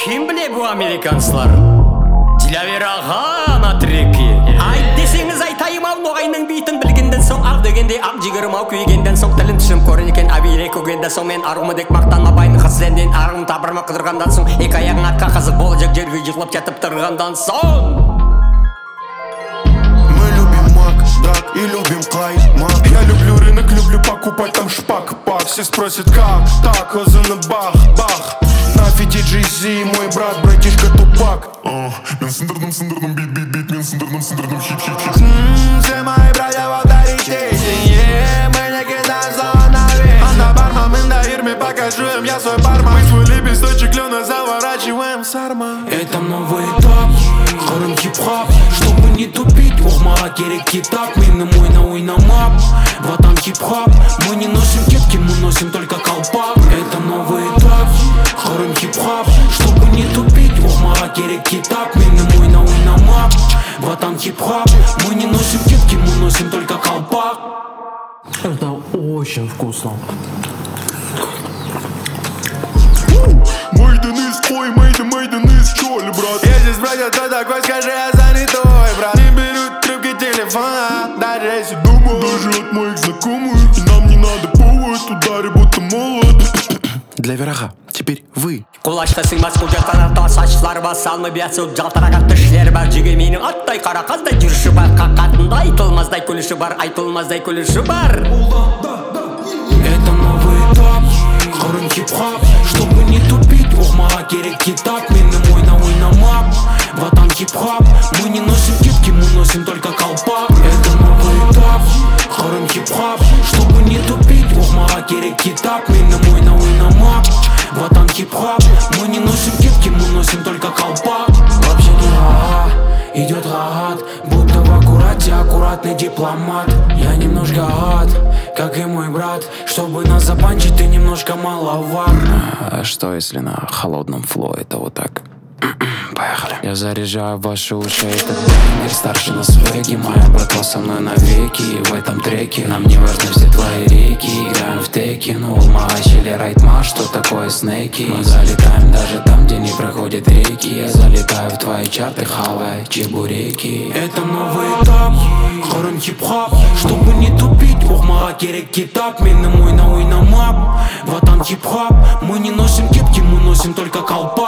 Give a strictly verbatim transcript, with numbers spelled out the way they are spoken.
Ким біле bu американцлар? Дилавер ана треки. Айт десеңіз айтайым ау, ноғайның бейтін білгенден соң ақ дегенде ақ жігірім ау күйгенден соң тілім түсім көрін екен абире көгенден соң мен арғымы дек мақтанма байны қызсенден арғым табырма қыдырғандан соң екі аяғың атқа қызық болacak жерге жығылып жатып тұрғандан соң. И любим каймак. Я люблю рынок, люблю покупать там шпак-пак. Все спросят как, так, озыны бах-бах. Нафи диджей-зи, мой брат, братишка Тупак. Мен сындырдым, сындырдым, бит-бит-бит. Мен сындырдым, сындырдым, хип-хип-хип. Все мои братья в авторитете. Мы не кидаем слова на весь. Она бармен, даир, мне покажу им, я свой бармен. Мы свой лепесточек клена заворачиваем сарма. Это новый этап, хором хип-хоп. Чтобы не тупить, ухмала керек китап. Мені мойна ойнамап, ватан хип-хоп. Мы не носим кепки, мы носим только колпак. Это новый этап, хором хип-хоп. Чтобы не тупить, ухмала керек китап. Мені мойна ойнамап, ватан хип-хоп. Мы не носим кепки, мы носим только колпак. Это очень вкусно. Мой Денис, ой, мейда, мейда, Денис, что ли, брат? Я здесь, братья, кто такой, скажи, я занятой, брат. Не берут трубки телефона, даже если думаю. Даже от моих знакомых. Нам не надо повод, удари, будто молот. Для Вераха, теперь вы. Құлашты сыймас құжаттан арта сачлар бас салмы биясы жалтыраған тішлер бар. Жеге менің аттай қара қаздай жүріші бар. Қаққатында айтылмаздай күліші бар, айтылмаздай күліші бар. Это новый этап, хором хип-хоп. Чтобы не тупить, ухмала керек китап. Мені мойна ойнамап, ватан хип-хоп. Мы не носим кепки, мы носим только колпак. Это новый этап, хором хип-хоп. Чтобы не тупить, ухмала керек китап. Мені мойна ойнамап, ватан хип-хоп. Мы не носим кепки, мы носим только колпак. Вообще не ага, идет гагат. Будто в аккурате аккуратный дипломат. Я немножко гад, как и мой брат. Чтобы нас забанчить, ты немножко маловат. А что если на холодном фло это вот так? Поехали. Я заряжаю ваши уши, этот мир старше на свеге. Моя братва со мной навеки. И в этом треке нам не важны все твои реки. Играем в теки, ну Улмаш или Райтма. Что такое снеки? Мы залетаем даже там, где не проходят реки. Я залетаю в твои чарты, хавая чебуреки. Это новый этап, хором хип-хоп. Чтобы не тупить, ухмала керек китап. Мені мойна ойнамап, ватан хип-хоп. Мы не носим кепки, мы носим только колпак.